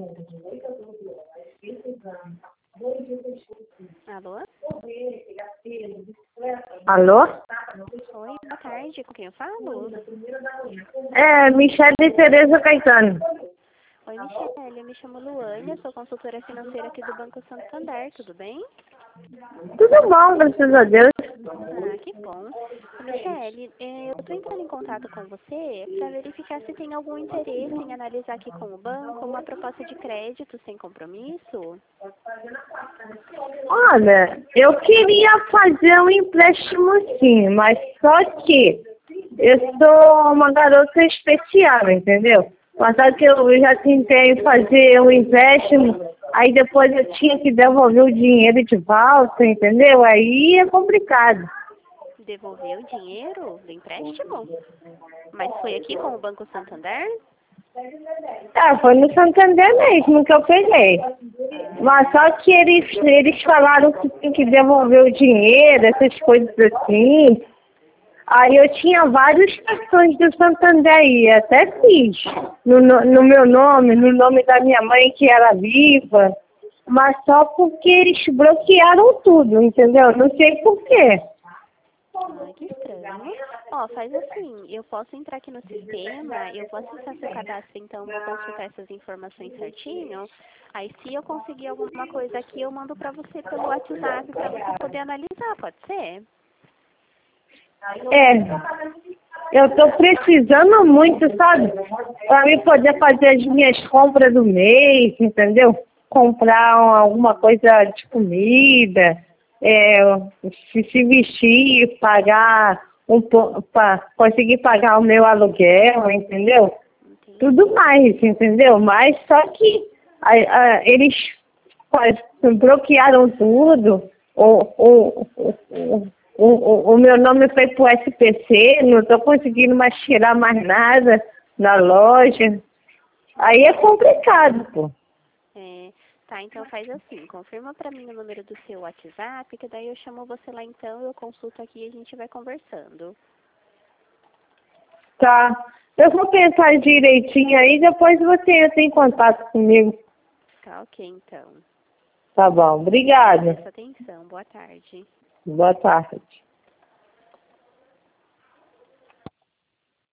Alô? Alô? Oi, boa tarde. Com quem eu falo? É, Michele Tereza Caetano. Oi, Michele. Eu me chamo Luane, eu sou consultora financeira aqui do Banco Santander, tudo bem? Tudo bom, graças a Deus. Ah, que bom. Michele, eu estou entrando em contato com você para verificar se tem algum interesse em analisar aqui com o banco uma proposta de crédito sem compromisso. Olha, eu queria fazer um empréstimo sim, mas só que eu sou uma garota especial, entendeu? Mas só que eu já tentei fazer um empréstimo, aí depois eu tinha que devolver o dinheiro de volta, entendeu? Aí é complicado. Devolver o dinheiro do empréstimo? Mas foi aqui com o Banco Santander? Ah, foi no Santander mesmo que eu peguei. Mas só que eles falaram que tem que devolver o dinheiro, essas coisas assim. Aí eu tinha vários cartões do Santander aí, até fiz. No meu nome, no nome da minha mãe que era viva. Mas só porque eles bloquearam tudo, entendeu? Não sei por quê. Ah, que estranho. Ó, faz assim, eu posso entrar aqui no sistema, eu vou acessar seu cadastro, então vou consultar essas informações certinho. Aí se eu conseguir alguma coisa aqui, eu mando pra você pelo WhatsApp pra você poder analisar, pode ser? É, eu tô precisando muito, sabe? Para mim poder fazer as minhas compras do mês, entendeu? Comprar alguma coisa de comida, é, se vestir, pagar conseguir pagar o meu aluguel, entendeu? Tudo Entendi. mais, entendeu? Mas só que eles bloquearam tudo. O meu nome foi pro SPC, não estou conseguindo mais tirar mais nada na loja. Aí é complicado, pô. É, tá, então faz assim, confirma pra mim o número do seu WhatsApp, que daí eu chamo você lá então, eu consulto aqui e a gente vai conversando. Tá. Eu vou pensar direitinho aí, depois você entra em contato comigo. Tá, ok, então. Tá bom, obrigada. Presta atenção, boa tarde. Boa tarde.